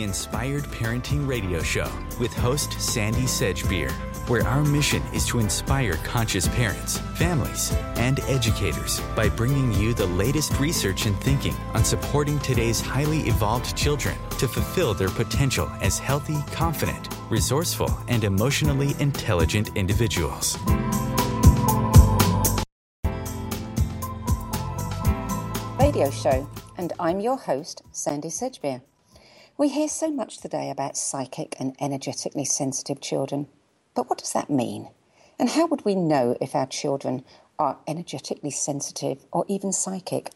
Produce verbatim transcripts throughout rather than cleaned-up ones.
Inspired Parenting Radio Show with host Sandy Sedgbeer, where our mission is to inspire conscious parents, families, and educators by bringing you the latest research and thinking on supporting today's highly evolved children to fulfill their potential as healthy, confident, resourceful, and emotionally intelligent individuals. Radio show, and I'm your host, Sandy Sedgbeer. We hear so much today about psychic and energetically sensitive children, but what does that mean? And how would we know if our children are energetically sensitive or even psychic?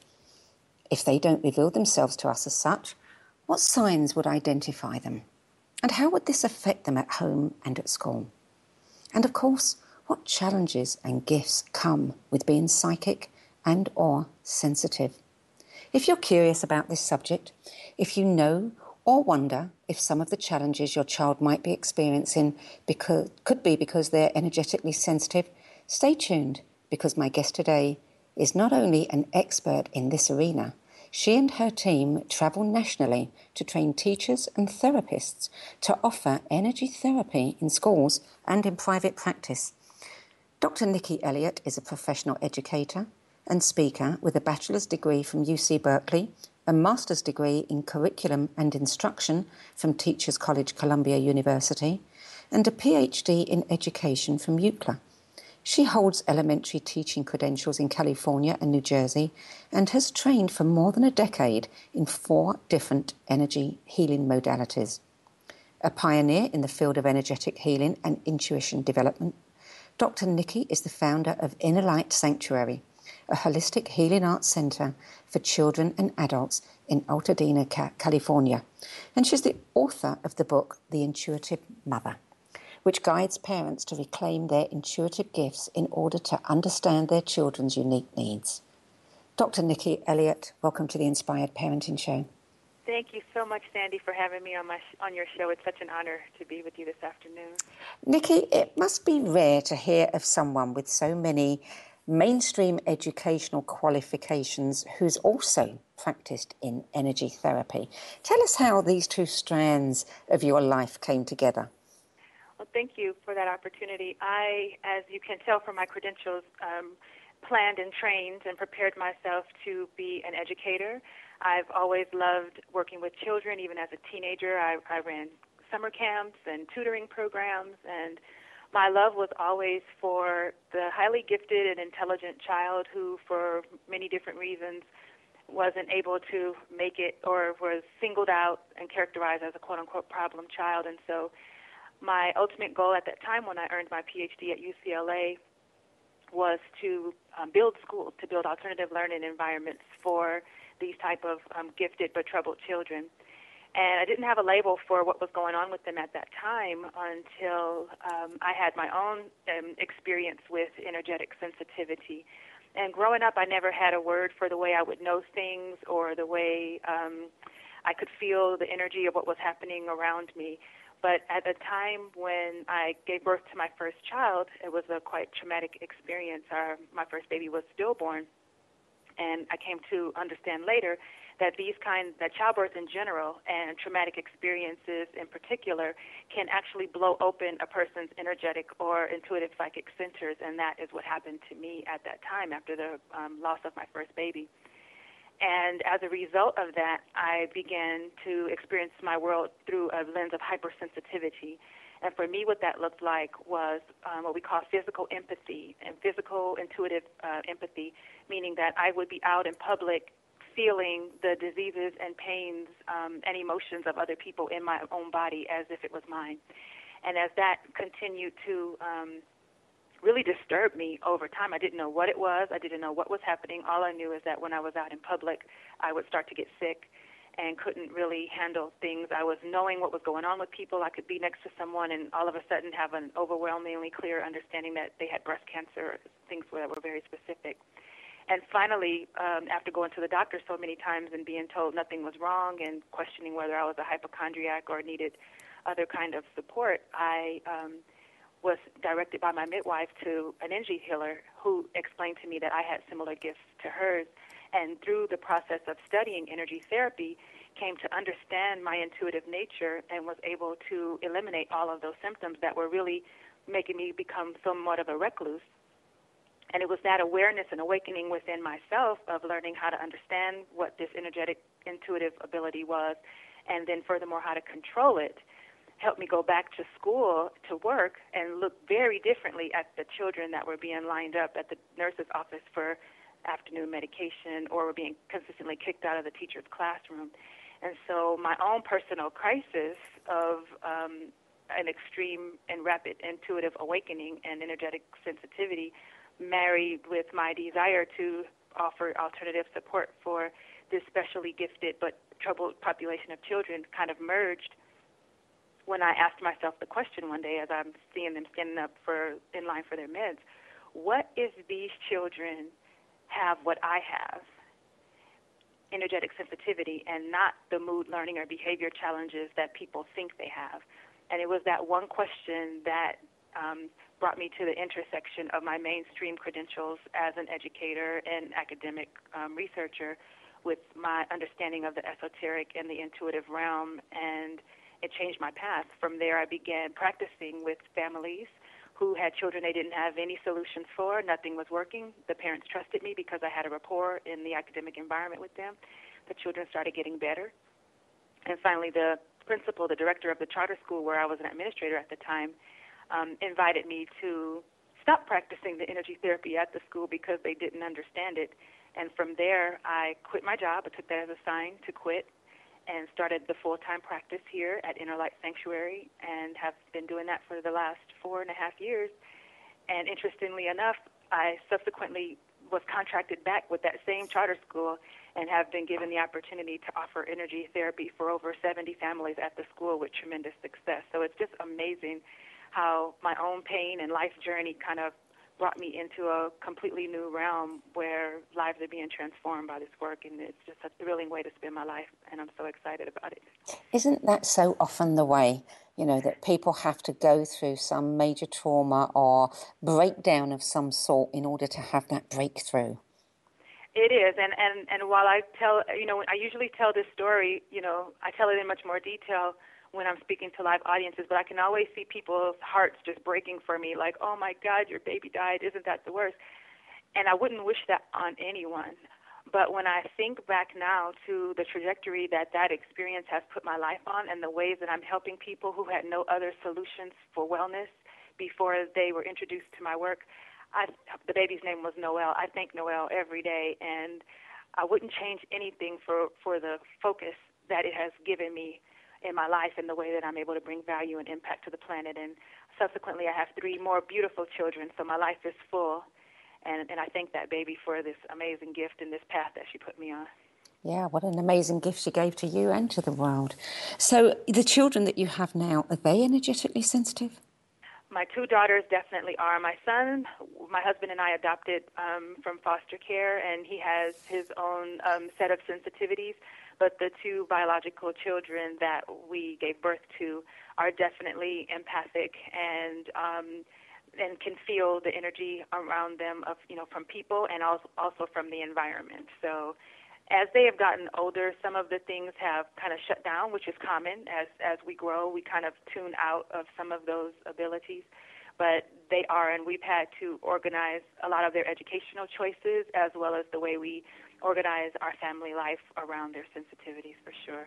If they don't reveal themselves to us as such, what signs would identify them? And how would this affect them at home and at school? And of course, what challenges and gifts come with being psychic and or sensitive? If you're curious about this subject, if you know or wonder if some of the challenges your child might be experiencing because, could be because they're energetically sensitive, stay tuned, because my guest today is not only an expert in this arena, she and her team travel nationally to train teachers and therapists to offer energy therapy in schools and in private practice. Doctor Nikki Elliott is a professional educator and speaker with a bachelor's degree from U C Berkeley, a master's degree in curriculum and instruction from Teachers College Columbia University, and a P H D in education from U C L A. She holds elementary teaching credentials in California and New Jersey and has trained for more than a decade in four different energy healing modalities. A pioneer in the field of energetic healing and intuition development, Doctor Nikki is the founder of Inner Light Sanctuary, a holistic healing arts center for children and adults in Altadena, California. And she's the author of the book, The Intuitive Mother, which guides parents to reclaim their intuitive gifts in order to understand their children's unique needs. Doctor Nikki Elliott, welcome to the Inspired Parenting Show. Thank you so much, Sandy, for having me on my sh- on your show. It's such an honor to be with you this afternoon. Nikki, it must be rare to hear of someone with so many mainstream educational qualifications who's also practiced in energy therapy. Tell us how these two strands of your life came together. Well, thank you for that opportunity. I, as you can tell from my credentials, um, planned and trained and prepared myself to be an educator. I've always loved working with children. Even as a teenager, I, I ran summer camps and tutoring programs, and my love was always for the highly gifted and intelligent child who, for many different reasons, wasn't able to make it or was singled out and characterized as a quote-unquote problem child. And so my ultimate goal at that time when I earned my P H D at U C L A was to um, build schools, to build alternative learning environments for these type of um, gifted but troubled children. And I didn't have a label for what was going on with them at that time until um, I had my own um, experience with energetic sensitivity. And growing up, I never had a word for the way I would know things or the way um, I could feel the energy of what was happening around me. But at the time when I gave birth to my first child, it was a quite traumatic experience. Our, my first baby was stillborn. And I came to understand later that these kinds, that childbirth in general and traumatic experiences in particular can actually blow open a person's energetic or intuitive psychic centers, and that is what happened to me at that time after the um, loss of my first baby. And as a result of that, I began to experience my world through a lens of hypersensitivity. And for me, what that looked like was um, what we call physical empathy, and physical intuitive uh, empathy, meaning that I would be out in public feeling the diseases and pains um, and emotions of other people in my own body as if it was mine. And as that continued to um, really disturb me over time, I didn't know what it was. I didn't know what was happening. All I knew is that when I was out in public, I would start to get sick and couldn't really handle things. I was knowing what was going on with people. I could be next to someone and all of a sudden have an overwhelmingly clear understanding that they had breast cancer, things that were very specific. And finally, um, after going to the doctor so many times and being told nothing was wrong and questioning whether I was a hypochondriac or needed other kind of support, I um, was directed by my midwife to an energy healer who explained to me that I had similar gifts to hers And through the process of studying energy therapy, came to understand my intuitive nature and was able to eliminate all of those symptoms that were really making me become somewhat of a recluse. And it was that awareness and awakening within myself of learning how to understand what this energetic intuitive ability was, and then furthermore how to control it, helped me go back to school to work and look very differently at the children that were being lined up at the nurse's office for afternoon medication or were being consistently kicked out of the teacher's classroom. And so my own personal crisis of um, an extreme and rapid intuitive awakening and energetic sensitivity, married with my desire to offer alternative support for this specially gifted but troubled population of children, kind of merged when I asked myself the question one day as I'm seeing them standing up for in line for their meds, what if these children have what I have, energetic sensitivity, and not the mood, learning, or behavior challenges that people think they have? And it was that one question that um, brought me to the intersection of my mainstream credentials as an educator and academic um, researcher with my understanding of the esoteric and the intuitive realm, and it changed my path. From there, I began practicing with families who had children they didn't have any solutions for. Nothing was working. The parents trusted me because I had a rapport in the academic environment with them. The children started getting better. And finally, the principal, the director of the charter school where I was an administrator at the time, um, invited me to stop practicing the energy therapy at the school because they didn't understand it. And from there, I quit my job. I took that as a sign to quit and started the full-time practice here at Inner Light Sanctuary and have been doing that for the last four and a half years. And interestingly enough, I subsequently was contracted back with that same charter school and have been given the opportunity to offer energy therapy for over seventy families at the school with tremendous success. So it's just amazing how my own pain and life journey kind of brought me into a completely new realm where lives are being transformed by this work, and it's just a thrilling way to spend my life, and I'm so excited about it. Isn't that so often the way, you know, that people have to go through some major trauma or breakdown of some sort in order to have that breakthrough? It is, and, and, and while I tell, you know, I usually tell this story, you know, I tell it in much more detail when I'm speaking to live audiences, but I can always see people's hearts just breaking for me, like, oh my God, your baby died, isn't that the worst? And I wouldn't wish that on anyone. But when I think back now to the trajectory that that experience has put my life on and the ways that I'm helping people who had no other solutions for wellness before they were introduced to my work, I, the baby's name was Noelle. I thank Noelle every day, and I wouldn't change anything for, for the focus that it has given me in my life and the way that I'm able to bring value and impact to the planet. And subsequently, I have three more beautiful children, so my life is full. And, and I thank that baby for this amazing gift and this path that she put me on. Yeah, what an amazing gift she gave to you and to the world. So the children that you have now, are they energetically sensitive? My two daughters definitely are. My son, my husband and I adopted um, from foster care, and he has his own um, set of sensitivities. But the two biological children that we gave birth to are definitely empathic and um, and can feel the energy around them of you know from people and also also from the environment. So as they have gotten older, some of the things have kind of shut down, which is common. As as we grow, we kind of tune out of some of those abilities. But they are, and we've had to organize a lot of their educational choices as well as the way we organize our family life around their sensitivities, for sure.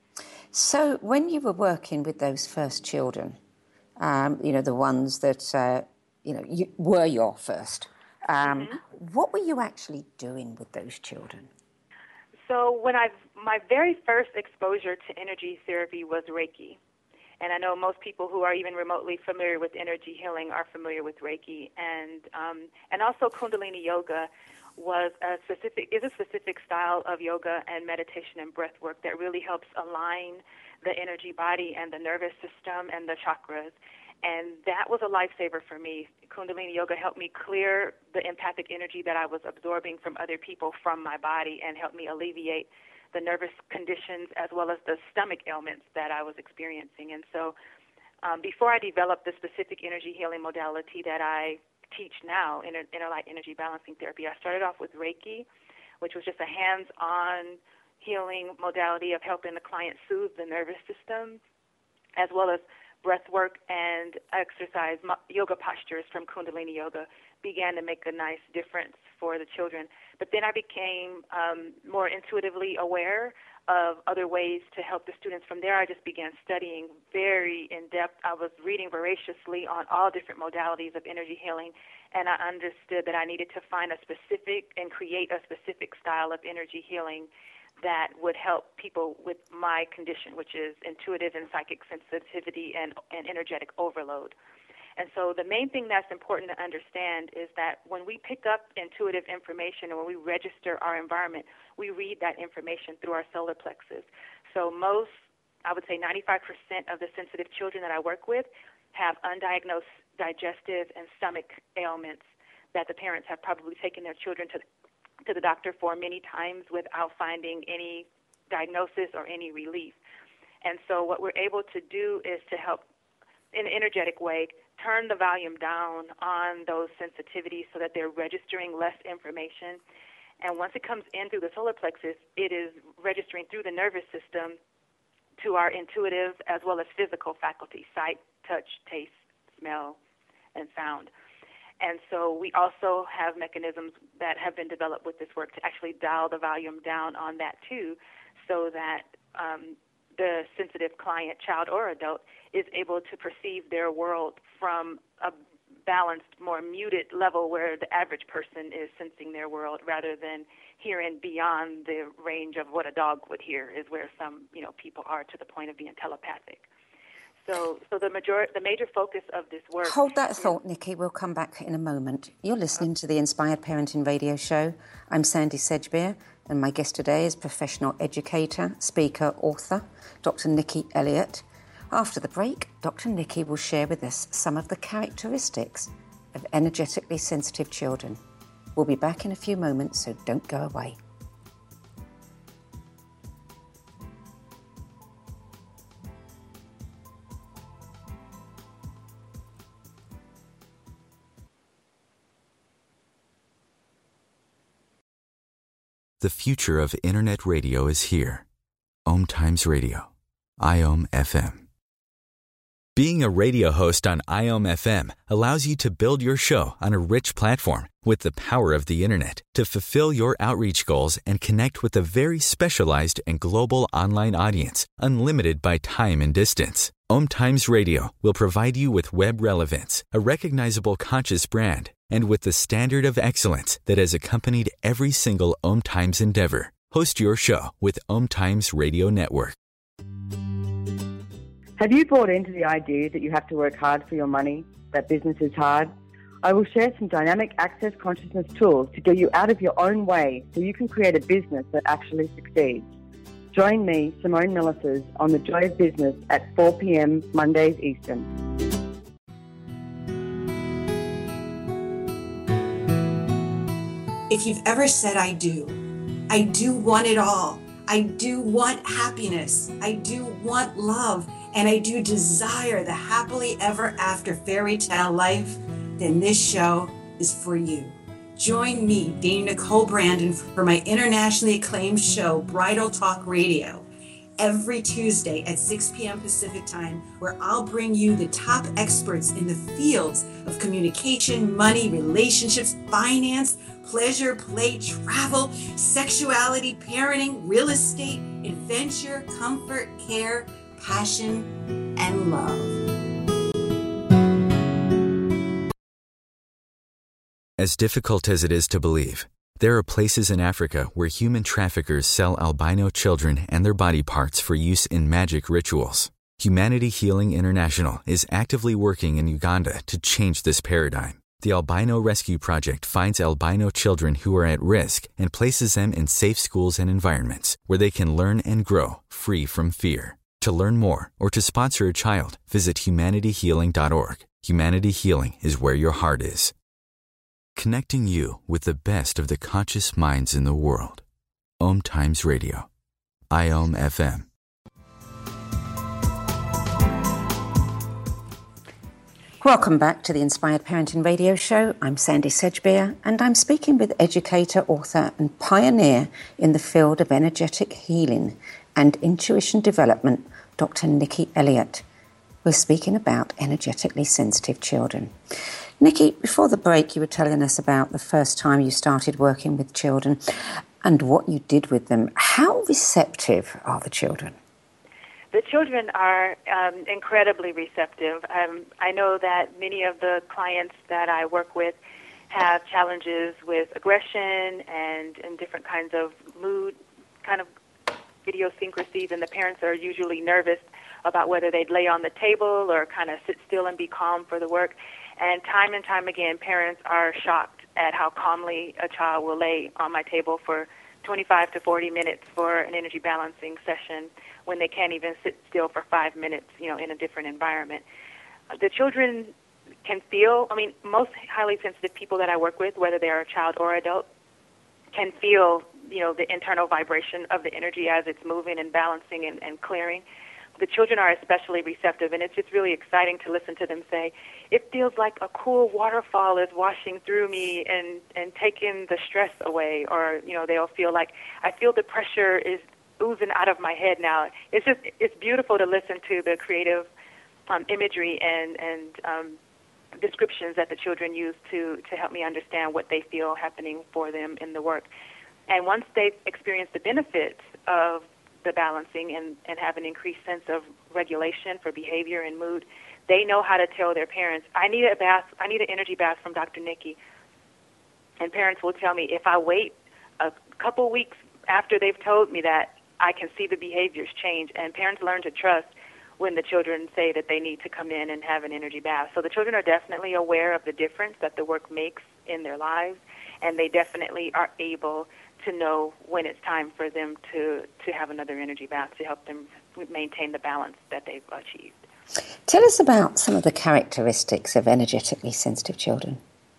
So when you were working with those first children, um, you know, the ones that, uh, you know, you, were your first, um, mm-hmm. what were you actually doing with those children? So when I my very first exposure to energy therapy was Reiki. And I know most people who are even remotely familiar with energy healing are familiar with Reiki. And um, and also Kundalini Yoga was a specific is a specific style of yoga and meditation and breath work that really helps align the energy body and the nervous system and the chakras. And that was a lifesaver for me. Kundalini Yoga helped me clear the empathic energy that I was absorbing from other people from my body and helped me alleviate the nervous conditions as well as the stomach ailments that I was experiencing. And so um, before I developed the specific energy healing modality that I teach now, Inner, Inner Light Energy Balancing Therapy, I started off with Reiki, which was just a hands-on healing modality of helping the client soothe the nervous system, as well as breath work and exercise, yoga postures from Kundalini Yoga began to make a nice difference for the children. But then I became um, more intuitively aware of other ways to help the students. From there, I just began studying very in-depth. I was reading voraciously on all different modalities of energy healing, and I understood that I needed to find a specific and create a specific style of energy healing that would help people with my condition, which is intuitive and psychic sensitivity and, and energetic overload. And so the main thing that's important to understand is that when we pick up intuitive information and when we register our environment, we read that information through our solar plexus. So most, I would say ninety-five percent of the sensitive children that I work with have undiagnosed digestive and stomach ailments that the parents have probably taken their children to to the doctor for many times without finding any diagnosis or any relief. And so what we're able to do is to help in an energetic way turn the volume down on those sensitivities so that they're registering less information. And once it comes in through the solar plexus, it is registering through the nervous system to our intuitive as well as physical faculties, sight, touch, taste, smell, and sound. And so we also have mechanisms that have been developed with this work to actually dial the volume down on that too, so that um, the sensitive client, child or adult, is able to perceive their world from a balanced, more muted level where the average person is sensing their world, rather than hearing beyond the range of what a dog would hear, is where some, you know, people are to the point of being telepathic. So, so the major, the major focus of this work... Hold that thought, Nikki. We'll come back in a moment. You're listening to the Inspired Parenting Radio Show. I'm Sandy Sedgbeer, and my guest today is professional educator, speaker, author, Doctor Nikki Elliott. After the break, Doctor Nikki will share with us some of the characteristics of energetically sensitive children. We'll be back in a few moments, so don't go away. The future of Internet radio is here. Om Times Radio, I O M F M. Being a radio host on I O M F M allows you to build your show on a rich platform with the power of the Internet to fulfill your outreach goals and connect with a very specialized and global online audience, unlimited by time and distance. Om Times Radio will provide you with web relevance, a recognizable conscious brand, and with the standard of excellence that has accompanied every single Om Times endeavor. Host your show with Om Times Radio Network. Have you bought into the idea that you have to work hard for your money, that business is hard? I will share some dynamic access consciousness tools to get you out of your own way so you can create a business that actually succeeds. Join me, Simone Millisers, on The Joy of Business at four p.m. Mondays Eastern. If you've ever said, I do, I do want it all. I do want happiness. I do want love. And I do desire the happily ever after fairy tale life, then this show is for you. Join me, Dana Nicole Brandon, for my internationally acclaimed show, Bridal Talk Radio, every Tuesday at six p.m. Pacific Time, where I'll bring you the top experts in the fields of communication, money, relationships, finance, pleasure, play, travel, sexuality, parenting, real estate, adventure, comfort, care, passion, and love. As difficult as it is to believe, there are places in Africa where human traffickers sell albino children and their body parts for use in magic rituals. Humanity Healing International is actively working in Uganda to change this paradigm. The Albino Rescue Project finds albino children who are at risk and places them in safe schools and environments where they can learn and grow free from fear. To learn more or to sponsor a child, visit humanity healing dot org. Humanity Healing is where your heart is. Connecting you with the best of the conscious minds in the world. Om Times Radio, I O M F M. Welcome back to the Inspired Parenting Radio Show. I'm Sandy Sedgbeer, and I'm speaking with educator, author, and pioneer in the field of energetic healing and intuition development, Doctor Nikki Elliott. We're speaking about energetically sensitive children. Nikki, before the break, you were telling us about the first time you started working with children and what you did with them. How receptive are the children? The children are um, incredibly receptive. Um, I know that many of the clients that I work with have challenges with aggression and, and different kinds of mood kind of idiosyncrasies, and the parents are usually nervous about whether they'd lay on the table or kind of sit still and be calm for the work. And time and time again, parents are shocked at how calmly a child will lay on my table for twenty-five to forty minutes for an energy balancing session when they can't even sit still for five minutes, you know, in a different environment. The children can feel, I mean, most highly sensitive people that I work with, whether they are a child or adult, can feel, you know, the internal vibration of the energy as it's moving and balancing and, and clearing. The children are especially receptive, and it's just really exciting to listen to them say, it feels like a cool waterfall is washing through me and, and taking the stress away. Or, you know, they'll feel like, I feel the pressure is oozing out of my head now. It's just, it's beautiful to listen to the creative um, imagery and, and um, descriptions that the children use to, to help me understand what they feel happening for them in the work. And once they've experienced the benefits of the balancing and, and have an increased sense of regulation for behavior and mood, they know how to tell their parents, I need a bath, I need an energy bath from Doctor Nikki. And parents will tell me, if I wait a couple weeks after they've told me that, I can see the behaviors change. And parents learn to trust when the children say that they need to come in and have an energy bath. So the children are definitely aware of the difference that the work makes in their lives, and they definitely are able to know when it's time for them to, to have another energy bath to help them maintain the balance that they've achieved. Tell us about some of the characteristics of energetically sensitive children.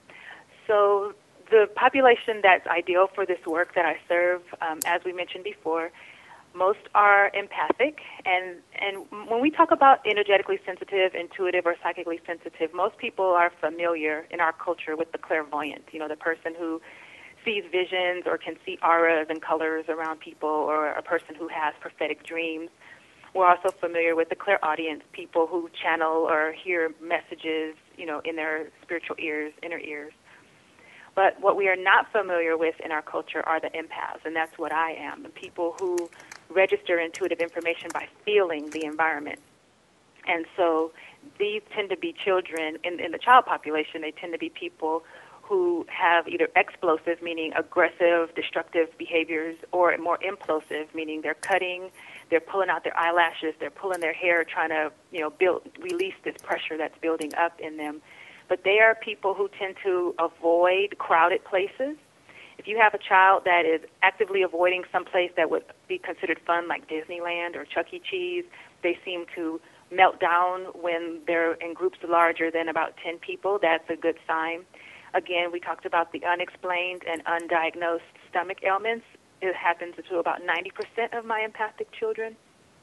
So the population that's ideal for this work that I serve, um, as we mentioned before, most are empathic, and, and when we talk about energetically sensitive, intuitive, or psychically sensitive, most people are familiar in our culture with the clairvoyant, you know, the person who sees visions or can see auras and colors around people, or a person who has prophetic dreams. We're also familiar with the clairaudience, people who channel or hear messages, you know, in their spiritual ears, inner ears. But what we are not familiar with in our culture are the empaths, and that's what I am, the people who register intuitive information by feeling the environment. And so these tend to be children, in, in the child population, they tend to be people who have either explosive, meaning aggressive, destructive behaviors, or more implosive, meaning they're cutting, they're pulling out their eyelashes, they're pulling their hair, trying to, you know, build, release this pressure that's building up in them. But they are people who tend to avoid crowded places. If you have a child that is actively avoiding some place that would be considered fun, like Disneyland or Chuck E. Cheese, they seem to melt down when they're in groups larger than about ten people. That's a good sign. Again, we talked about the unexplained and undiagnosed stomach ailments. It happens to about ninety percent of my empathic children.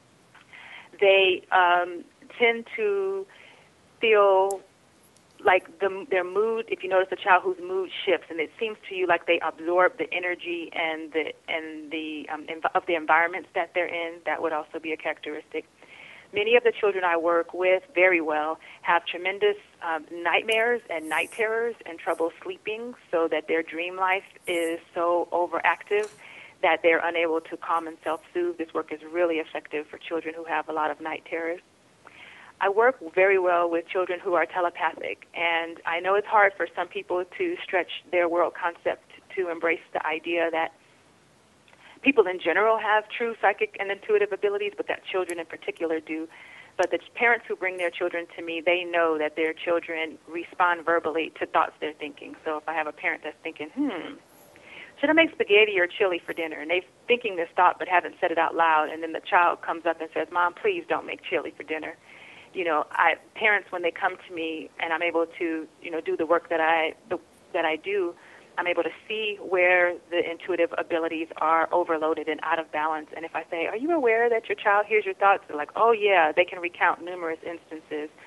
They um, tend to feel like the, their mood, if you notice a child whose mood shifts, and it seems to you like they absorb the energy and the and the um, env- of the environments that they're in, that would also be a characteristic. Many of the children I work with very well have tremendous um, nightmares and night terrors and trouble sleeping, so that their dream life is so overactive that they're unable to calm and self-soothe. This work is really effective for children who have a lot of night terrors. I work very well with children who are telepathic, and I know it's hard for some people to stretch their world concept to embrace the idea that people in general have true psychic and intuitive abilities, but that children in particular do. But the parents who bring their children to me, they know that their children respond verbally to thoughts they're thinking. So if I have a parent that's thinking, hmm, should I make spaghetti or chili for dinner? And they're thinking this thought but haven't said it out loud, and then the child comes up and says, Mom, please don't make chili for dinner. You know, I, parents, when they come to me and I'm able to, you know, do the work that I the, that I do, I'm able to see where the intuitive abilities are overloaded and out of balance. And if I say, are you aware that your child hears your thoughts? They're like, oh, yeah, they can recount numerous instances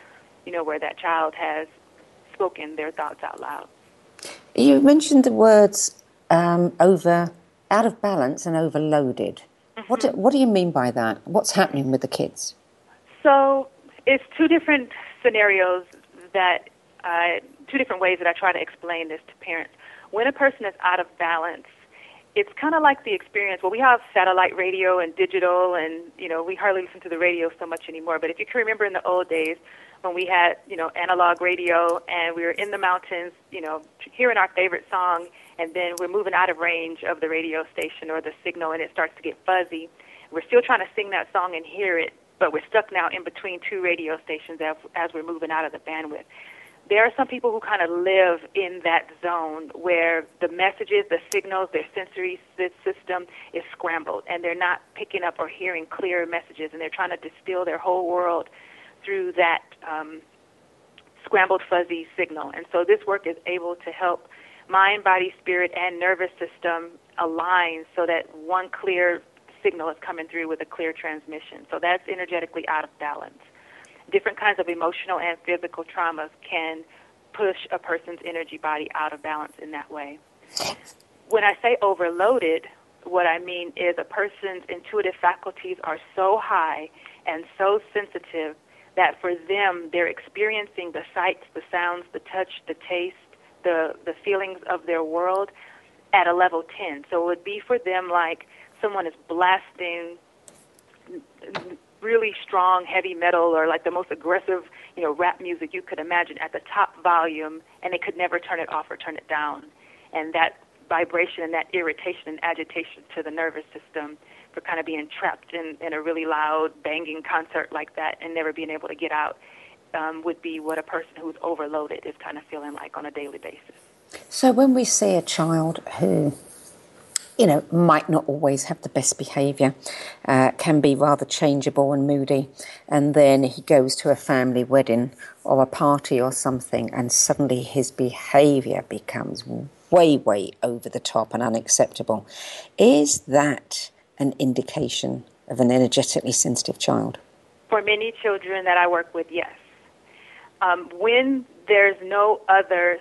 you know, where that child has spoken their thoughts out loud. You mentioned the words um, over, out of balance and overloaded. Mm-hmm. What do, what do you mean by that? What's happening with the kids? So it's two different scenarios that, uh, two different ways that I try to explain this to parents. When a person is out of balance, it's kind of like the experience. Well, we have satellite radio and digital, and, you know, we hardly listen to the radio so much anymore. But if you can remember in the old days when we had, you know, analog radio and we were in the mountains, you know, hearing our favorite song, and then we're moving out of range of the radio station or the signal, and it starts to get fuzzy. We're still trying to sing that song and hear it, but we're stuck now in between two radio stations as, as we're moving out of the bandwidth. There are some people who kind of live in that zone where the messages, the signals, their sensory system is scrambled, and they're not picking up or hearing clear messages, and they're trying to distill their whole world through that um, scrambled, fuzzy signal. And so this work is able to help mind, body, spirit, and nervous system align so that one clear signal is coming through with a clear transmission. So that's energetically out of balance. Different kinds of emotional and physical traumas can push a person's energy body out of balance in that way. When I say overloaded, what I mean is a person's intuitive faculties are so high and so sensitive that for them, they're experiencing the sights, the sounds, the touch, the taste, the, the feelings of their world at a level ten. So it would be for them like someone is blasting really strong heavy metal or like the most aggressive, you know, rap music you could imagine at the top volume, and they could never turn it off or turn it down. And that vibration and that irritation and agitation to the nervous system for kind of being trapped in, in a really loud, banging concert like that and never being able to get out um, would be what a person who's overloaded is kind of feeling like on a daily basis. So when we see a child who, you know, might not always have the best behaviour, uh, can be rather changeable and moody, and then he goes to a family wedding or a party or something, and suddenly his behaviour becomes way, way over the top and unacceptable. Is that an indication of an energetically sensitive child? For many children that I work with, yes. Um, when there's no other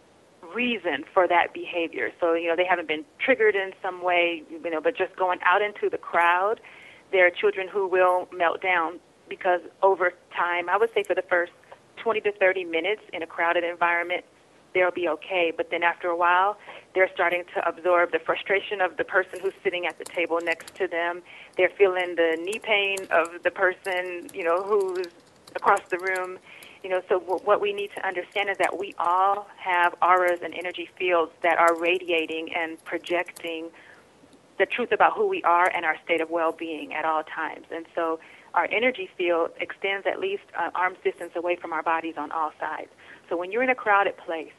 reason for that behavior. So, you know, they haven't been triggered in some way, you know, but just going out into the crowd, there are children who will melt down because over time, I would say for the first twenty to thirty minutes in a crowded environment, they'll be okay. But then after a while, they're starting to absorb the frustration of the person who's sitting at the table next to them. They're feeling the knee pain of the person, you know, who's across the room. You know, so w- what we need to understand is that we all have auras and energy fields that are radiating and projecting the truth about who we are and our state of well-being at all times. And so our energy field extends at least uh, arm's distance away from our bodies on all sides. So when you're in a crowded place,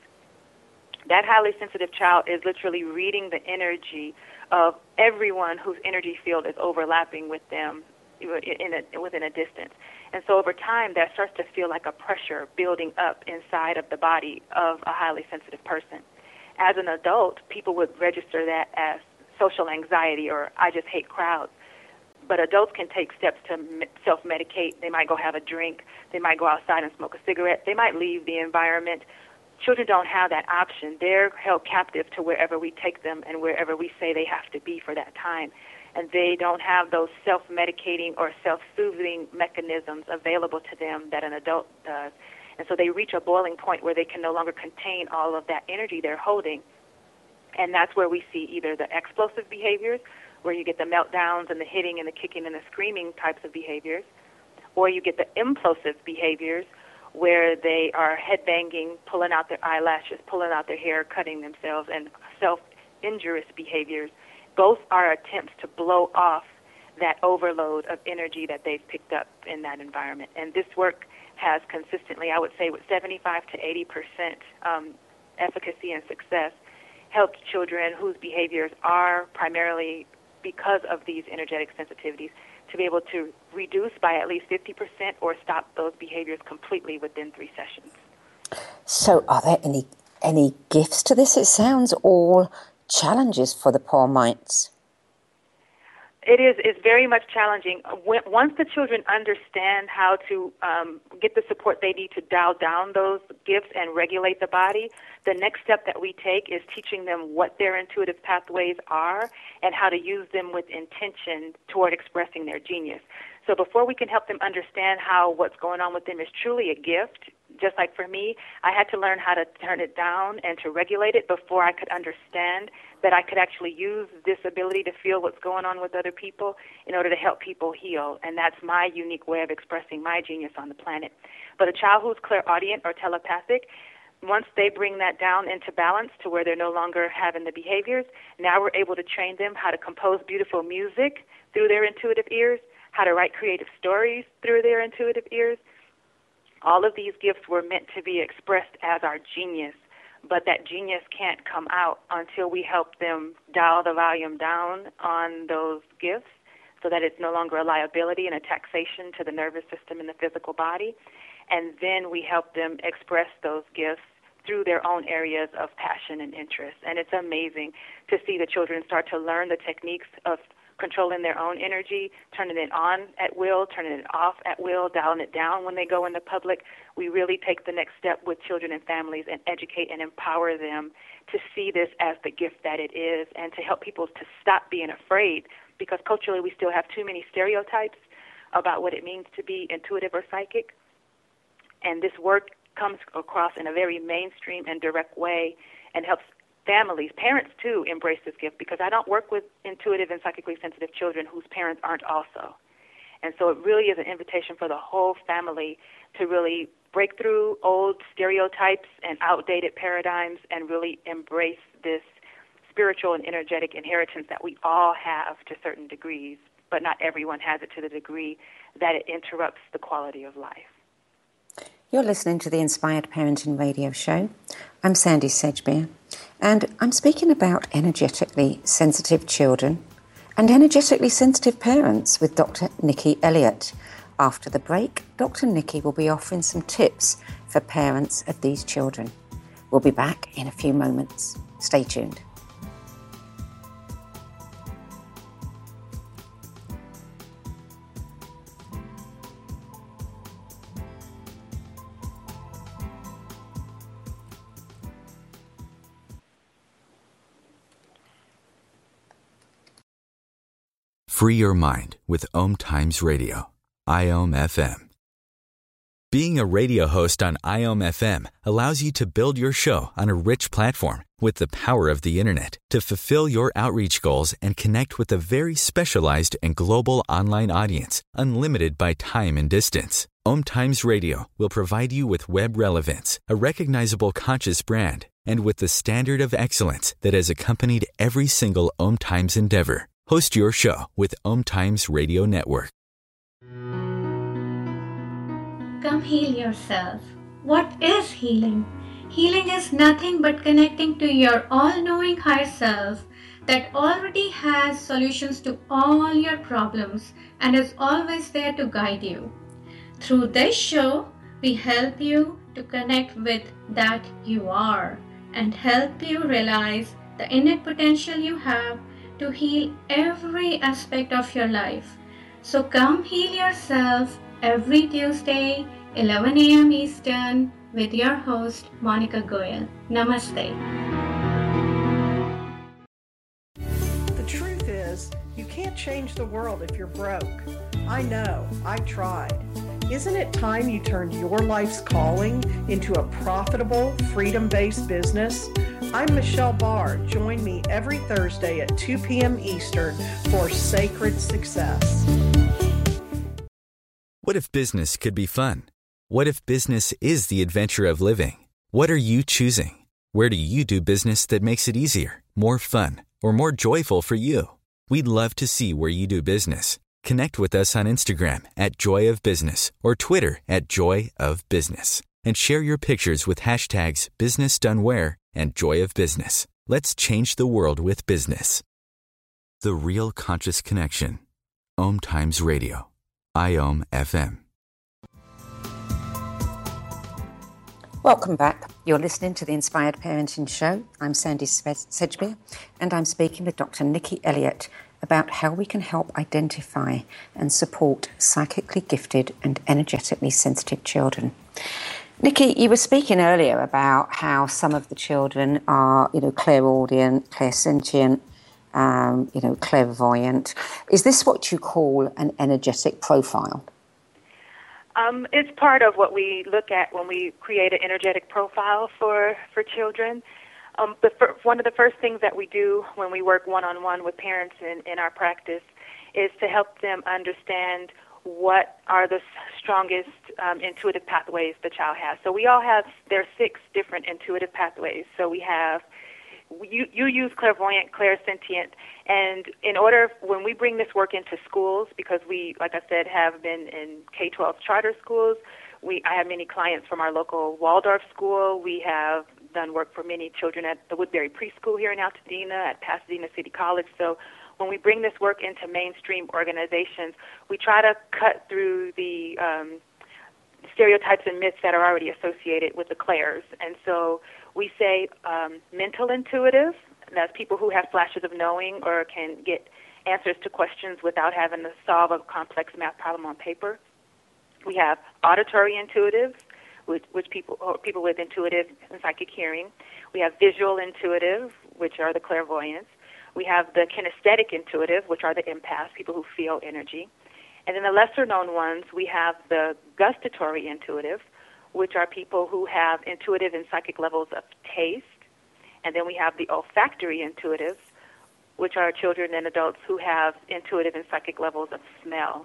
that highly sensitive child is literally reading the energy of everyone whose energy field is overlapping with them in a, within a distance. And so over time, that starts to feel like a pressure building up inside of the body of a highly sensitive person. As an adult, people would register that as social anxiety or I just hate crowds. But adults can take steps to self-medicate. They might go have a drink. They might go outside and smoke a cigarette. They might leave the environment. Children don't have that option. They're held captive to wherever we take them and wherever we say they have to be for that time. And they don't have those self-medicating or self-soothing mechanisms available to them that an adult does. And so they reach a boiling point where they can no longer contain all of that energy they're holding. And that's where we see either the explosive behaviors, where you get the meltdowns and the hitting and the kicking and the screaming types of behaviors, or you get the implosive behaviors, where they are headbanging, pulling out their eyelashes, pulling out their hair, cutting themselves, and self-injurious behaviors. Both are attempts to blow off that overload of energy that they've picked up in that environment. And this work has consistently, I would say with seventy-five to eighty percent um, efficacy and success, helped children whose behaviors are primarily because of these energetic sensitivities to be able to reduce by at least fifty percent or stop those behaviors completely within three sessions. So are there any any gifts to this? It sounds all challenges for the poor mites. It is. It's very much challenging. When, once the children understand how to um, get the support they need to dial down those gifts and regulate the body, the next step that we take is teaching them what their intuitive pathways are and how to use them with intention toward expressing their genius. So before we can help them understand how what's going on with them is truly a gift, just like for me, I had to learn how to turn it down and to regulate it before I could understand that I could actually use this ability to feel what's going on with other people in order to help people heal. And that's my unique way of expressing my genius on the planet. But a child who's clairaudient or telepathic, once they bring that down into balance to where they're no longer having the behaviors, now we're able to train them how to compose beautiful music through their intuitive ears, how to write creative stories through their intuitive ears. All of these gifts were meant to be expressed as our genius, but that genius can't come out until we help them dial the volume down on those gifts so that it's no longer a liability and a taxation to the nervous system and the physical body. And then we help them express those gifts through their own areas of passion and interest. And it's amazing to see the children start to learn the techniques of controlling their own energy, turning it on at will, turning it off at will, dialing it down when they go into public. We really take the next step with children and families and educate and empower them to see this as the gift that it is and to help people to stop being afraid, because culturally we still have too many stereotypes about what it means to be intuitive or psychic. And this work comes across in a very mainstream and direct way and helps families, parents too, embrace this gift, because I don't work with intuitive and psychically sensitive children whose parents aren't also. And so it really is an invitation for the whole family to really break through old stereotypes and outdated paradigms and really embrace this spiritual and energetic inheritance that we all have to certain degrees, but not everyone has it to the degree that it interrupts the quality of life. You're listening to the Inspired Parenting Radio Show. I'm Sandy Sedgbeer, and I'm speaking about energetically sensitive children and energetically sensitive parents with Doctor Nikki Elliott. After the break, Doctor Nikki will be offering some tips for parents of these children. We'll be back in a few moments. Stay tuned. Free your mind with Om Times Radio, I O M F M. Being a radio host on I O M F M allows you to build your show on a rich platform with the power of the internet to fulfill your outreach goals and connect with a very specialized and global online audience, unlimited by time and distance. Om Times Radio will provide you with web relevance, a recognizable conscious brand, and with the standard of excellence that has accompanied every single Om Times endeavor. Host your show with Om Times Radio Network. Come heal yourself. What is healing? Healing is nothing but connecting to your all-knowing higher self that already has solutions to all your problems and is always there to guide you. Through this show, we help you to connect with that you are and help you realize the innate potential you have to heal every aspect of your life. So come heal yourself every Tuesday, eleven a.m. Eastern, with your host, Monica Goyal. Namaste. The truth is, you can't change the world if you're broke. I know, I've tried. Isn't it time you turned your life's calling into a profitable, freedom-based business? I'm Michelle Barr. Join me every Thursday at two p.m. Eastern for Sacred Success. What if business could be fun? What if business is the adventure of living? What are you choosing? Where do you do business that makes it easier, more fun, or more joyful for you? We'd love to see where you do business. Connect with us on Instagram at Joy of Business or Twitter at Joy of Business. And share your pictures with hashtags BusinessDoneWhere and Joy of Business. Let's change the world with business. The Real Conscious Connection. Om Times Radio. I O M F M. Welcome back. You're listening to the Inspired Parenting Show. I'm Sandy Sedgbeer, and I'm speaking with Doctor Nikki Elliott, about how we can help identify and support psychically gifted and energetically sensitive children. Nikki, you were speaking earlier about how some of the children are, you know, clairaudient, clairsentient, um, you know, clairvoyant. Is this what you call an energetic profile? Um, it's part of what we look at when we create an energetic profile for, for children. Um, the fir- one of the first things that we do when we work one-on-one with parents in, in our practice is to help them understand what are the strongest um, intuitive pathways the child has. So we all have, there are six different intuitive pathways. So we have, you, you use clairvoyant, clairsentient, and in order, when we bring this work into schools, because we, like I said, have been in K twelve charter schools, we, I have many clients from our local Waldorf school. We have done work for many children at the Woodbury Preschool here in Altadena, at Pasadena City College. So when we bring this work into mainstream organizations, we try to cut through the um, stereotypes and myths that are already associated with the clairs. And so we say um, mental intuitive, that's people who have flashes of knowing or can get answers to questions without having to solve a complex math problem on paper. We have auditory intuitive, which, which people or people with intuitive and psychic hearing. We have visual intuitive, which are the clairvoyants. We have the kinesthetic intuitive, which are the empaths, people who feel energy. And then the lesser-known ones, we have the gustatory intuitive, which are people who have intuitive and psychic levels of taste. And then we have the olfactory intuitives, which are children and adults who have intuitive and psychic levels of smell.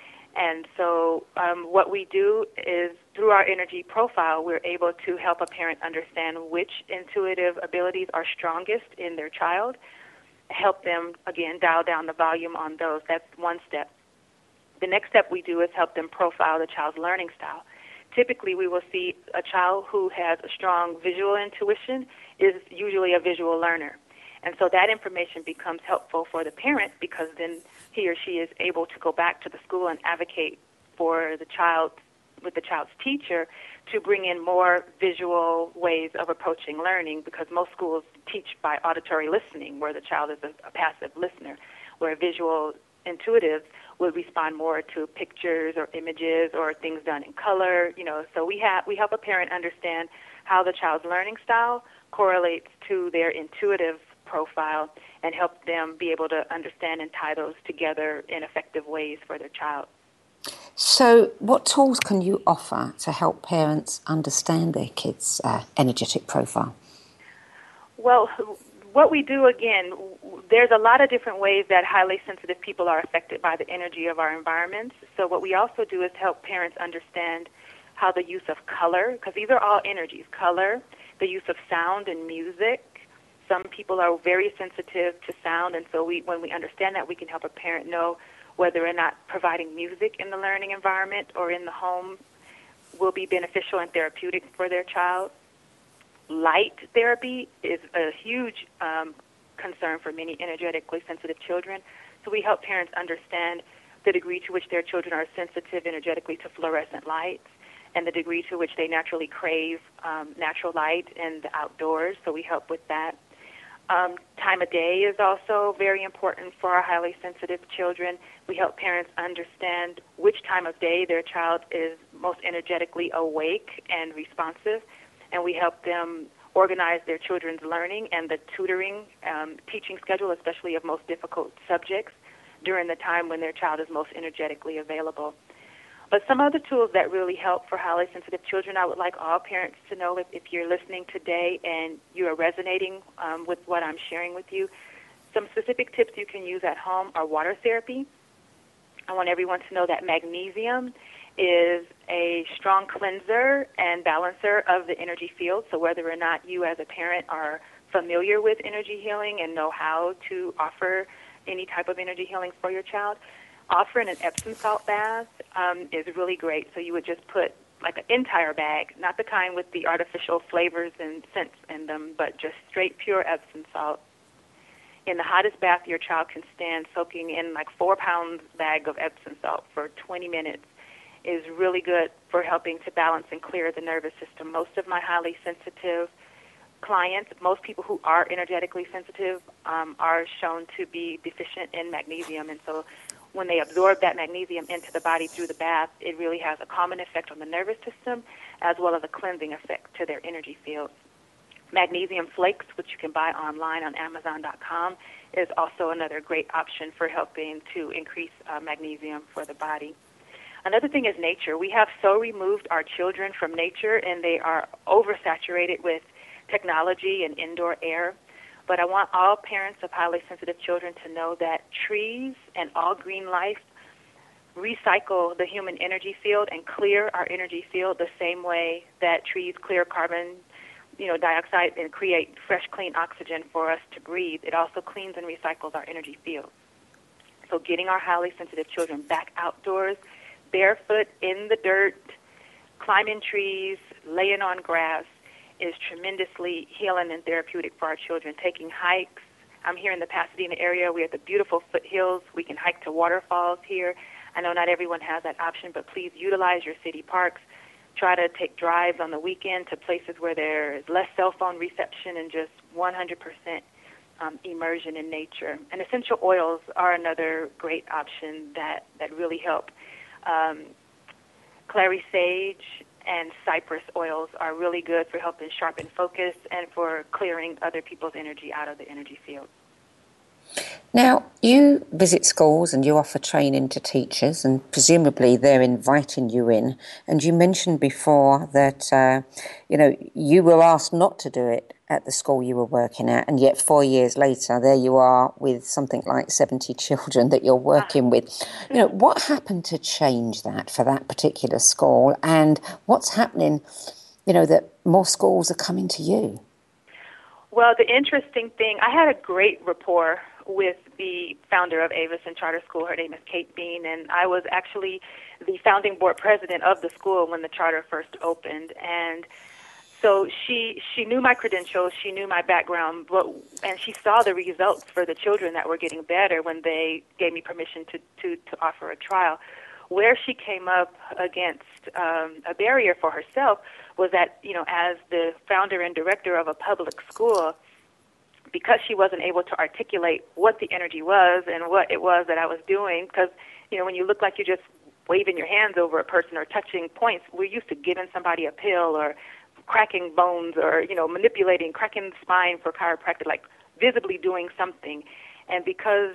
And so um, what we do is, through our energy profile, we're able to help a parent understand which intuitive abilities are strongest in their child, help them, again, dial down the volume on those. That's one step. The next step we do is help them profile the child's learning style. Typically, we will see a child who has a strong visual intuition is usually a visual learner. And so that information becomes helpful for the parent, because then he or she is able to go back to the school and advocate for the child, with the child's teacher, to bring in more visual ways of approaching learning, because most schools teach by auditory listening, where the child is a, a passive listener, where visual intuitives would respond more to pictures or images or things done in color. You know, so we have we help a parent understand how the child's learning style correlates to their intuitive profile, and help them be able to understand and tie those together in effective ways for their child. So what tools can you offer to help parents understand their kids' uh, energetic profile? Well, what we do, again, there's a lot of different ways that highly sensitive people are affected by the energy of our environments. So what we also do is help parents understand how the use of color, because these are all energies, color, the use of sound and music. Some people are very sensitive to sound, and so we, when we understand that, we can help a parent know whether or not providing music in the learning environment or in the home will be beneficial and therapeutic for their child. Light therapy is a huge um, concern for many energetically sensitive children, so we help parents understand the degree to which their children are sensitive energetically to fluorescent lights, and the degree to which they naturally crave um, natural light in the outdoors, so we help with that. Um, time of day is also very important for our highly sensitive children. We help parents understand which time of day their child is most energetically awake and responsive, and we help them organize their children's learning and the tutoring, um, teaching schedule, especially of most difficult subjects, during the time when their child is most energetically available. But some other tools that really help for highly sensitive children, I would like all parents to know, if, if you're listening today and you are resonating um, with what I'm sharing with you, some specific tips you can use at home are water therapy. I want everyone to know that magnesium is a strong cleanser and balancer of the energy field. So whether or not you as a parent are familiar with energy healing and know how to offer any type of energy healing for your child, offering an Epsom salt bath um, is really great. So you would just put like an entire bag, not the kind with the artificial flavors and scents in them, but just straight pure Epsom salt. In the hottest bath your child can stand, soaking in like four pounds bag of Epsom salt for twenty minutes is really good for helping to balance and clear the nervous system. Most of my highly sensitive clients, most people who are energetically sensitive um, are shown to be deficient in magnesium. And so when they absorb that magnesium into the body through the bath, it really has a calming effect on the nervous system as well as a cleansing effect to their energy field. Magnesium flakes, which you can buy online on Amazon dot com, is also another great option for helping to increase uh, magnesium for the body. Another thing is nature. We have so removed our children from nature, and they are oversaturated with technology and indoor air. But I want all parents of highly sensitive children to know that trees and all green life recycle the human energy field and clear our energy field the same way that trees clear carbon you know, dioxide and create fresh, clean oxygen for us to breathe. It also cleans and recycles our energy field. So getting our highly sensitive children back outdoors, barefoot in the dirt, climbing trees, laying on grass, is tremendously healing and therapeutic for our children. Taking hikes. I'm here in the Pasadena area. We have the beautiful foothills. We can hike to waterfalls here. I know not everyone has that option, but please utilize your city parks. Try to take drives on the weekend to places where there is less cell phone reception and just one hundred percent um, immersion in nature. And essential oils are another great option that, that really help. Um, clary sage and cypress oils are really good for helping sharpen focus and for clearing other people's energy out of the energy field. Now, you visit schools and you offer training to teachers, and presumably they're inviting you in. And you mentioned before that, uh, you know, you were asked not to do it at the school you were working at, and yet four years later, there you are with something like seventy children that you're working with. You know, what happened to change that for that particular school, and what's happening, you know, that more schools are coming to you? Well, the interesting thing, I had a great rapport with the founder of Avison Charter School. Her name is Kate Bean, and I was actually the founding board president of the school when the charter first opened. And so she she knew my credentials, she knew my background, but, and she saw the results for the children that were getting better when they gave me permission to, to, to offer a trial. Where she came up against um, a barrier for herself was that, you know, as the founder and director of a public school, because she wasn't able to articulate what the energy was and what it was that I was doing, because, you know, when you look like you're just waving your hands over a person or touching points, we're used to giving somebody a pill or cracking bones or, you know, manipulating, cracking the spine for chiropractic, like visibly doing something. And because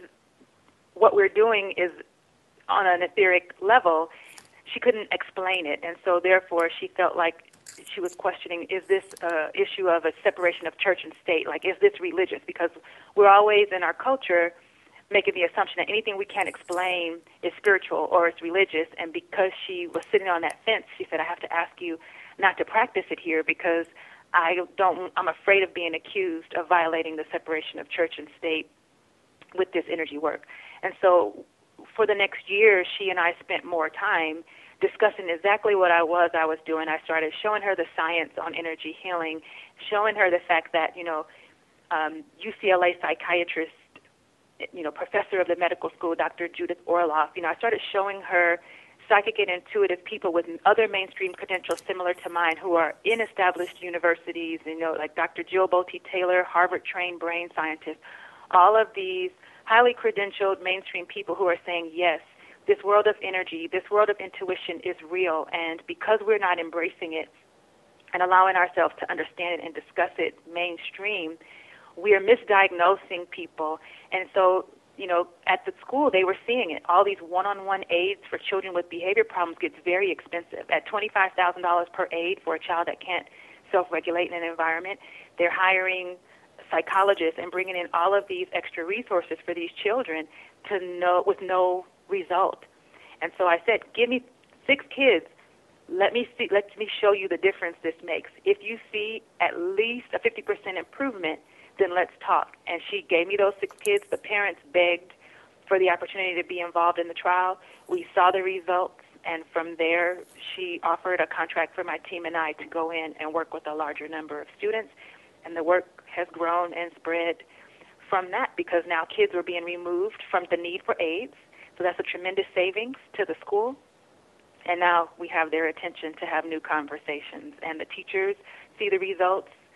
what we're doing is on an etheric level, she couldn't explain it. And so therefore she felt like she was questioning, is this an issue of a separation of church and state? Like, is this religious? Because we're always in our culture making the assumption that anything we can't explain is spiritual or it's religious. And because she was sitting on that fence, she said, I have to ask you not to practice it here because I don't, I'm afraid of being accused of violating the separation of church and state with this energy work. And so for the next year, she and I spent more time discussing exactly what I was I was doing. I started showing her the science on energy healing, showing her the fact that, you know, um, U C L A psychiatrist, you know, professor of the medical school, Doctor Judith Orloff, you know, I started showing her psychic and intuitive people with other mainstream credentials similar to mine who are in established universities, you know, like Doctor Jill Bolte-Taylor, Harvard-trained brain scientist, all of these highly credentialed mainstream people who are saying, yes, this world of energy, this world of intuition is real, and because we're not embracing it and allowing ourselves to understand it and discuss it mainstream, we are misdiagnosing people. And so, you know, at the school, they were seeing it. All these one-on-one aids for children with behavior problems gets very expensive. At twenty-five thousand dollars per aid for a child that can't self-regulate in an environment, they're hiring psychologists and bringing in all of these extra resources for these children to know with no result. And so I said, give me six kids. Let me see. Let me show you the difference this makes. If you see at least a fifty percent improvement, then let's talk. And she gave me those six kids. The parents begged for the opportunity to be involved in the trial. We saw the results, and from there, she offered a contract for my team and I to go in and work with a larger number of students. And the work has grown and spread from that because now kids are being removed from the need for aids. So that's a tremendous savings to the school. And now we have their attention to have new conversations. And the teachers see the results.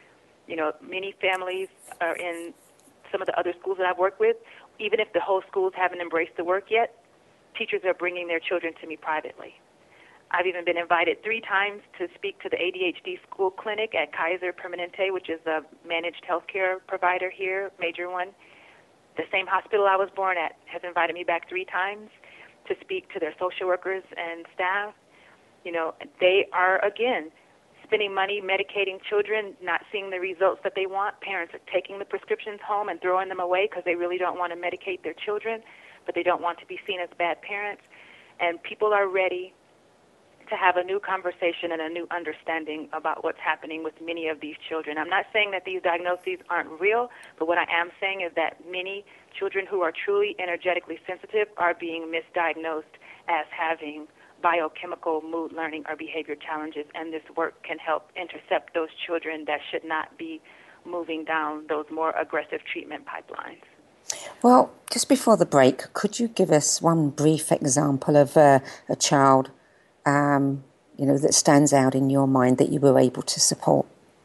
You know, many families are in some of the other schools that I've worked with, even if the whole schools haven't embraced the work yet, teachers are bringing their children to me privately. I've even been invited three times to speak to the A D H D school clinic at Kaiser Permanente, which is a managed healthcare provider here, major one. The same hospital I was born at has invited me back three times to speak to their social workers and staff. You know, they are, again, spending money medicating children, not seeing the results that they want. Parents are taking the prescriptions home and throwing them away because they really don't want to medicate their children, but they don't want to be seen as bad parents. And people are ready to have a new conversation and a new understanding about what's happening with many of these children. I'm not saying that these diagnoses aren't real, but what I am saying is that many children who are truly energetically sensitive are being misdiagnosed as having biochemical, mood, learning, or behavior challenges, and this work can help intercept those children that should not be moving down those more aggressive treatment pipelines. Well, just before the break, could you give us one brief example of uh, a child Um, you know, that stands out in your mind that you were able to support?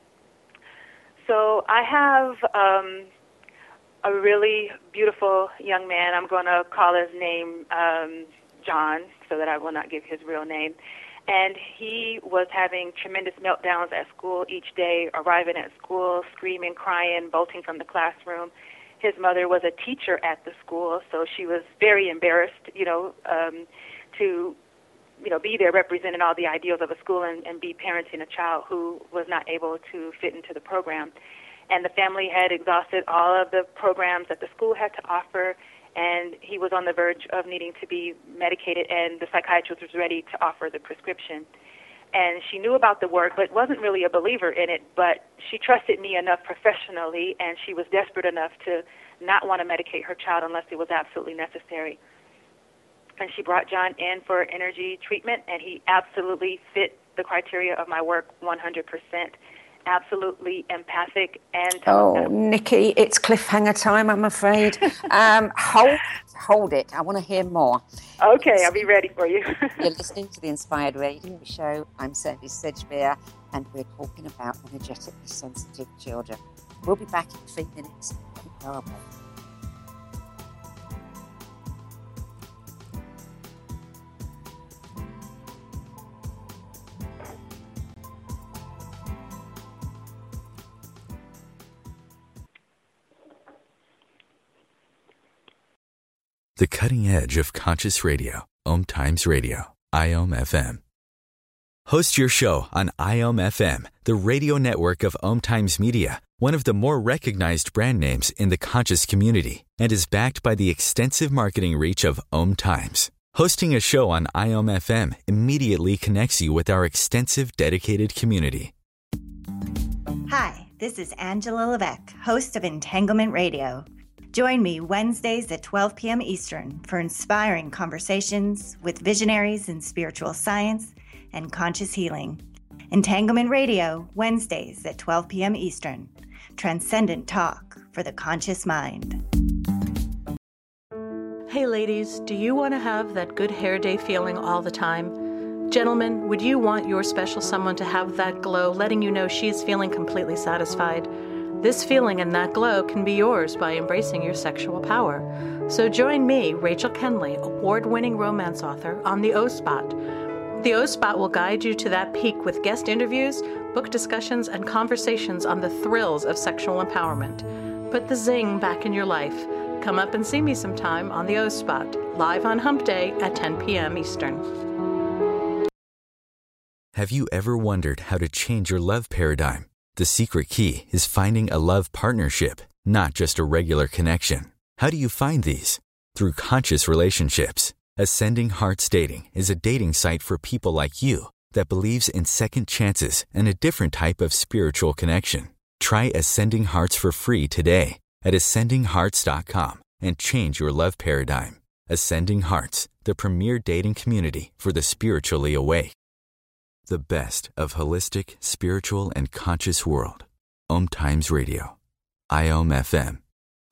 So I have um, a really beautiful young man. I'm going to call his name um, John so that I will not give his real name. And he was having tremendous meltdowns at school each day, arriving at school, screaming, crying, bolting from the classroom. His mother was a teacher at the school, so she was very embarrassed, you know, um, to you know, be there representing all the ideals of a school and, and be parenting a child who was not able to fit into the program. And the family had exhausted all of the programs that the school had to offer, and he was on the verge of needing to be medicated, and the psychiatrist was ready to offer the prescription. And she knew about the work, but wasn't really a believer in it, but she trusted me enough professionally, and she was desperate enough to not want to medicate her child unless it was absolutely necessary. And she brought John in for energy treatment, and he absolutely fit the criteria of my work one hundred percent. Absolutely empathic and... Oh, Nikki, it's cliffhanger time, I'm afraid. um, hold, hold it. I want to hear more. Okay, I'll be ready for you. You're listening to the Inspired Radio Show. I'm Sandy Sedgbeer, and we're talking about energetically sensitive children. We'll be back in three minutes. Don't go away. The cutting edge of conscious radio, Om Times Radio, I O M F M. Host your show on I O M F M, the radio network of Om Times Media, one of the more recognized brand names in the conscious community, and is backed by the extensive marketing reach of Om Times. Hosting a show on I O M F M immediately connects you with our extensive dedicated community. Hi, this is Angela Levesque, host of Entanglement Radio. Join me Wednesdays at twelve p.m. Eastern for inspiring conversations with visionaries in spiritual science and conscious healing. Entanglement Radio, Wednesdays at twelve p.m. Eastern. Transcendent talk for the conscious mind. Hey ladies, do you want to have that good hair day feeling all the time? Gentlemen, would you want your special someone to have that glow, letting you know she's feeling completely satisfied? This feeling and that glow can be yours by embracing your sexual power. So join me, Rachel Kenley, award-winning romance author, on the O-Spot. The O-Spot will guide you to that peak with guest interviews, book discussions, and conversations on the thrills of sexual empowerment. Put the zing back in your life. Come up and see me sometime on the O-Spot, live on Hump Day at ten p.m. Eastern. Have you ever wondered how to change your love paradigm? The secret key is finding a love partnership, not just a regular connection. How do you find these? Through conscious relationships. Ascending Hearts Dating is a dating site for people like you that believes in second chances and a different type of spiritual connection. Try Ascending Hearts for free today at ascending hearts dot com and change your love paradigm. Ascending Hearts, the premier dating community for the spiritually awake. The best of holistic, spiritual, and conscious world. Om Times Radio. I O M F M.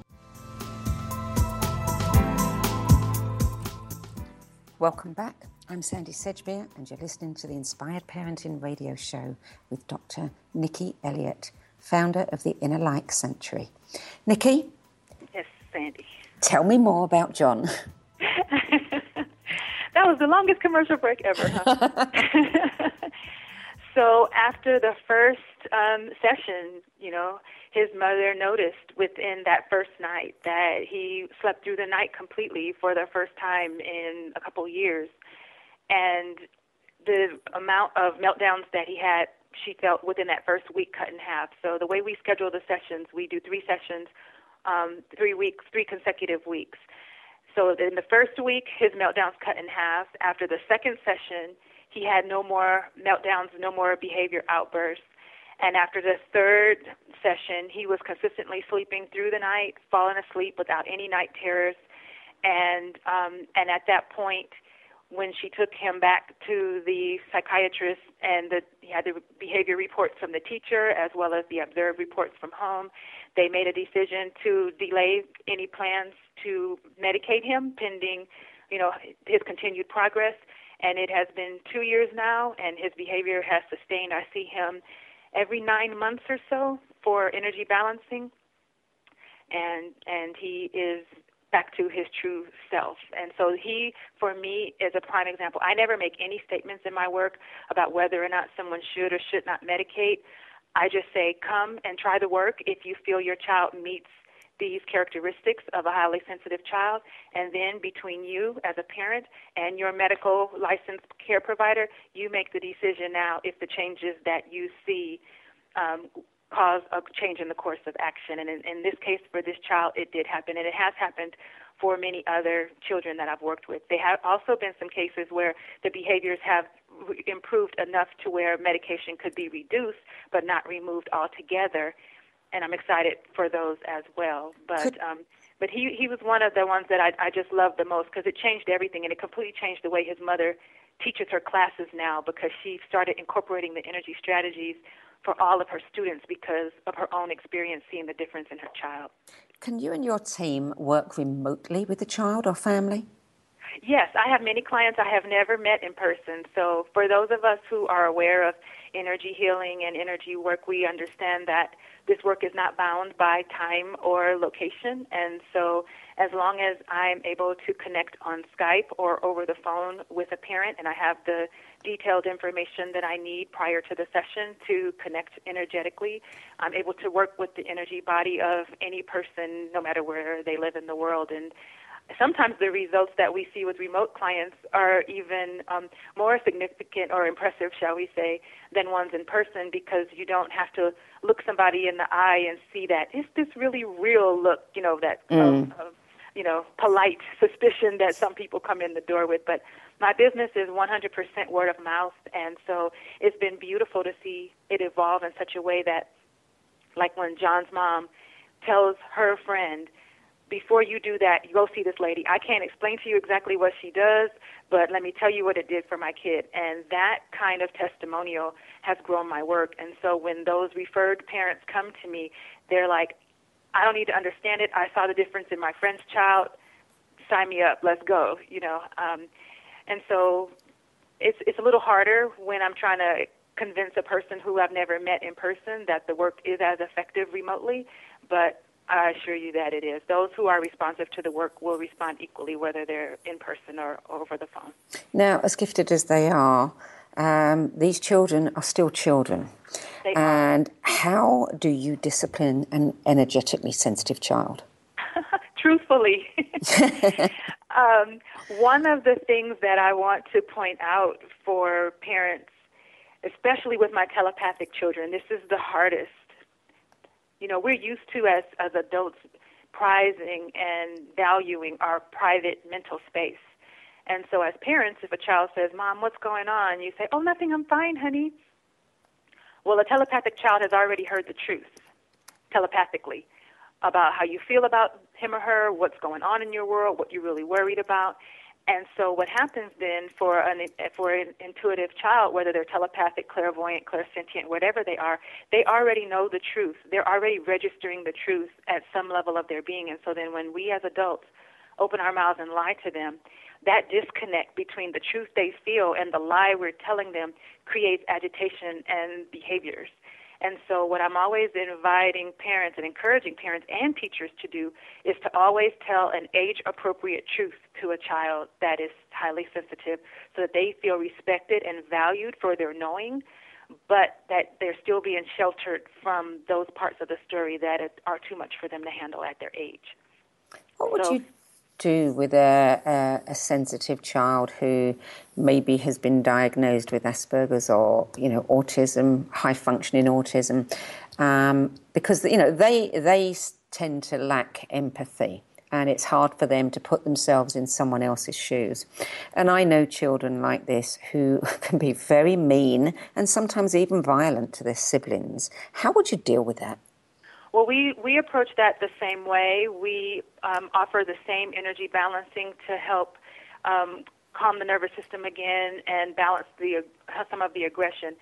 Welcome back. I'm Sandy Sedgbeer, and you're listening to the Inspired Parenting Radio Show with Doctor Nikki Elliott founder of the Inner Light Sanctuary. Nikki? Yes, Sandy. Tell me more about John. That was the longest commercial break ever, huh? So after the first um, session, you know, his mother noticed within that first night that he slept through the night completely for the first time in a couple years. And the amount of meltdowns that he had, she felt within that first week cut in half. So the way we schedule the sessions, we do three sessions, um, three weeks, three consecutive weeks. So in the first week, his meltdowns cut in half. After the second session, he had no more meltdowns, no more behavior outbursts. And after the third session, he was consistently sleeping through the night, falling asleep without any night terrors. And um, and at that point, when she took him back to the psychiatrist and the, he had the behavior reports from the teacher as well as the observed reports from home, they made a decision to delay any plans to medicate him pending, you know, his continued progress. And it has been two years now, and his behavior has sustained. I see him every nine months or so for energy balancing, and and he is back to his true self. And so he, for me, is a prime example. I never make any statements in my work about whether or not someone should or should not medicate. I just say, come and try the work if you feel your child meets these characteristics of a highly sensitive child, and then between you as a parent and your medical licensed care provider, you make the decision now if the changes that you see um, cause a change in the course of action. And in, in this case, for this child, it did happen, and it has happened for many other children that I've worked with. There have also been some cases where the behaviors have re- improved enough to where medication could be reduced but not removed altogether. And I'm excited for those as well. But um, but he he was one of the ones that I, I just loved the most because it changed everything, and it completely changed the way his mother teaches her classes now, because she started incorporating the energy strategies for all of her students because of her own experience seeing the difference in her child. Can you and your team work remotely with the child or family? Yes, I have many clients I have never met in person. So for those of us who are aware of energy healing and energy work, we understand that this work is not bound by time or location. And so as long as I'm able to connect on Skype or over the phone with a parent, and I have the detailed information that I need prior to the session to connect energetically, I'm able to work with the energy body of any person, no matter where they live in the world. And sometimes the results that we see with remote clients are even um, more significant or impressive, shall we say, than ones in person, because you don't have to look somebody in the eye and see that, is this really real look, you know, that, mm. of, of, you know, polite suspicion that some people come in the door with. But my business is one hundred percent word of mouth, and so it's been beautiful to see it evolve in such a way that, like when John's mom tells her friend, before you do that, you go see this lady. I can't explain to you exactly what she does, but let me tell you what it did for my kid. And that kind of testimonial has grown my work. And so when those referred parents come to me, they're like, I don't need to understand it. I saw the difference in my friend's child. Sign me up. Let's go. You know. Um, and so it's it's a little harder when I'm trying to convince a person who I've never met in person that the work is as effective remotely, but I assure you that it is. Those who are responsive to the work will respond equally, whether they're in person or over the phone. Now, as gifted as they are, um, these children are still children. They and are. How do you discipline an energetically sensitive child? Truthfully, um, one of the things that I want to point out for parents, especially with my telepathic children, this is the hardest. You know, we're used to, as, as adults, prizing and valuing our private mental space. And so as parents, if a child says, Mom, what's going on? You say, oh, nothing, I'm fine, honey. Well, a telepathic child has already heard the truth telepathically about how you feel about him or her, what's going on in your world, what you're really worried about. And so what happens then for an for an intuitive child, whether they're telepathic, clairvoyant, clairsentient, whatever they are, they already know the truth. They're already registering the truth at some level of their being. And so then when we as adults open our mouths and lie to them, that disconnect between the truth they feel and the lie we're telling them creates agitation and behaviors. And so what I'm always inviting parents and encouraging parents and teachers to do is to always tell an age-appropriate truth to a child that is highly sensitive so that they feel respected and valued for their knowing, but that they're still being sheltered from those parts of the story that are too much for them to handle at their age. What would so, you do with a, a, a sensitive child who maybe has been diagnosed with Asperger's or, you know, autism, high-functioning autism, um, because, you know, they they tend to lack empathy, and it's hard for them to put themselves in someone else's shoes. And I know children like this who can be very mean and sometimes even violent to their siblings. How would you deal with that? Well, we, we approach that the same way. We um, offer the same energy balancing to help um, calm the nervous system again and balance the uh, some of the aggression.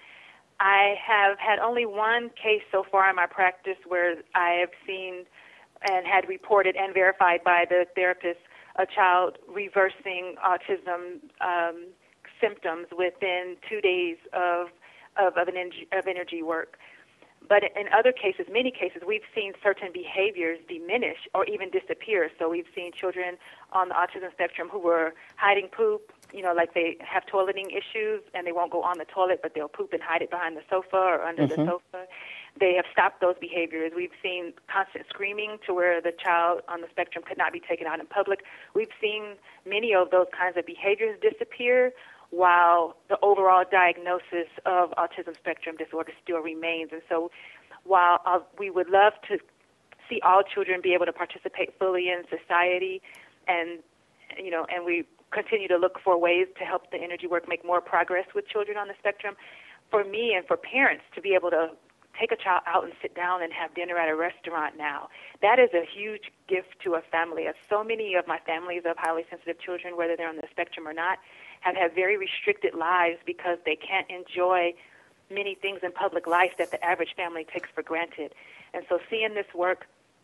I have had only one case so far in my practice where I have seen and had reported and verified by the therapist a child reversing autism um, symptoms within two days of of, of, an en- of energy work. But in other cases, many cases, we've seen certain behaviors diminish or even disappear. So we've seen children on the autism spectrum who were hiding poop, you know, like they have toileting issues and they won't go on the toilet, but they'll poop and hide it behind the sofa or under mm-hmm. the sofa. They have stopped those behaviors. We've seen constant screaming to where the child on the spectrum could not be taken out in public. We've seen many of those kinds of behaviors disappear, while the overall diagnosis of autism spectrum disorder still remains. And so while uh, we would love to see all children be able to participate fully in society, and, you know, and we continue to look for ways to help the energy work make more progress with children on the spectrum, for me and for parents to be able to take a child out and sit down and have dinner at a restaurant now, that is a huge gift to a family. As so many of my families of highly sensitive children, whether they're on the spectrum or not, have had very restricted lives because they can't enjoy many things in public life that the average family takes for granted. And so seeing this work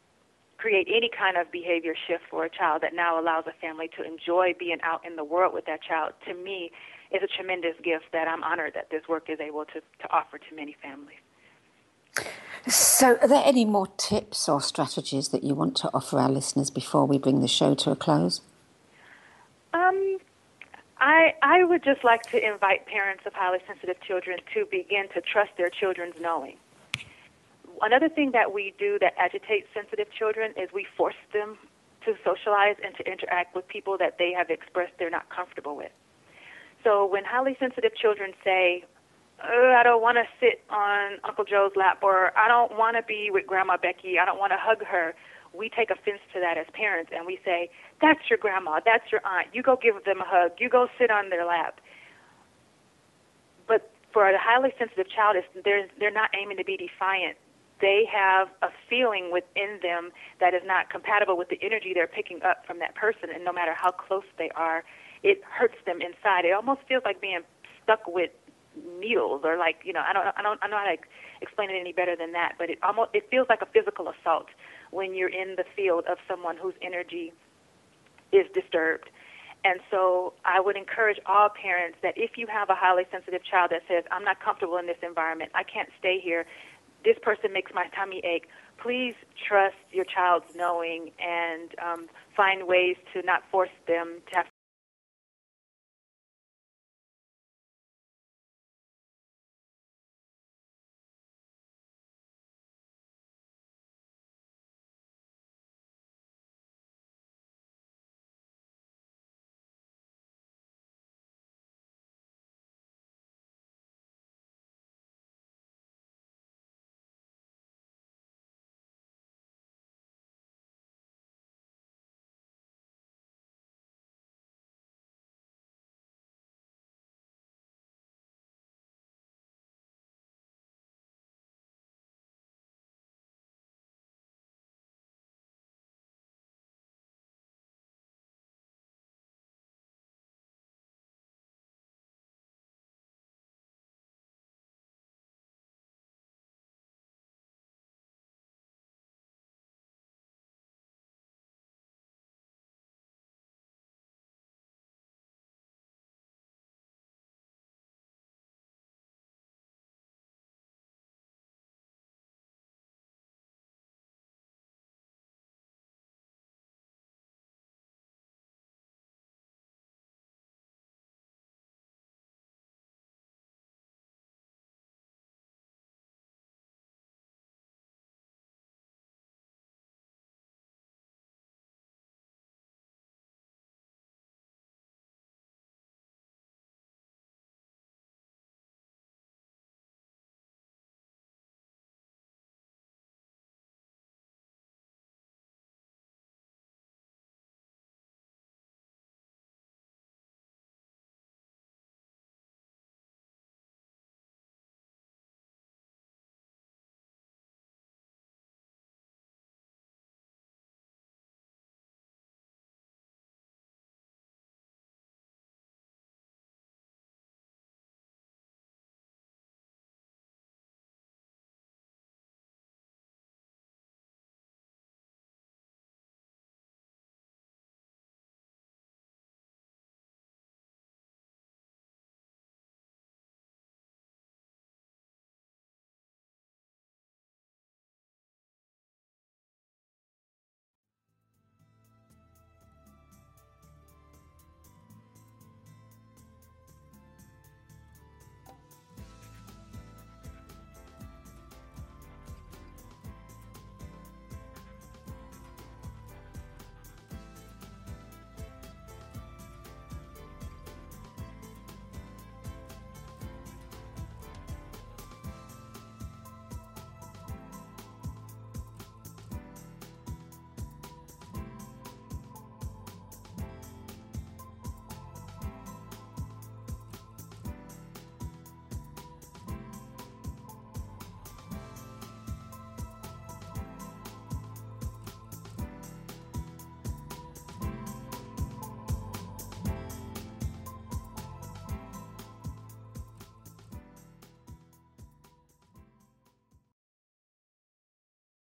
create any kind of behavior shift for a child that now allows a family to enjoy being out in the world with that child, to me, is a tremendous gift that I'm honored that this work is able to, to offer to many families. So are there any more tips or strategies that you want to offer our listeners before we bring the show to a close? Um, I, I would just like to invite parents of highly sensitive children to begin to trust their children's knowing. Another thing that we do that agitates sensitive children is we force them to socialize and to interact with people that they have expressed they're not comfortable with. So when highly sensitive children say, oh, I don't want to sit on Uncle Joe's lap, or I don't want to be with Grandma Becky, I don't want to hug her, we take offense to that as parents, and we say, that's your grandma, that's your aunt, you go give them a hug, you go sit on their lap. But for a highly sensitive child, it's, they're, they're not aiming to be defiant. They have a feeling within them that is not compatible with the energy they're picking up from that person, and no matter how close they are, it hurts them inside. It almost feels like being stuck with needles, or like, you know, I don't, I don't, I don't know how to explain it any better than that. But it almost, it feels like a physical assault when you're in the field of someone whose energy is disturbed. And so I would encourage all parents that if you have a highly sensitive child that says, I'm not comfortable in this environment, I can't stay here, this person makes my tummy ache, please trust your child's knowing and um, find ways to not force them to have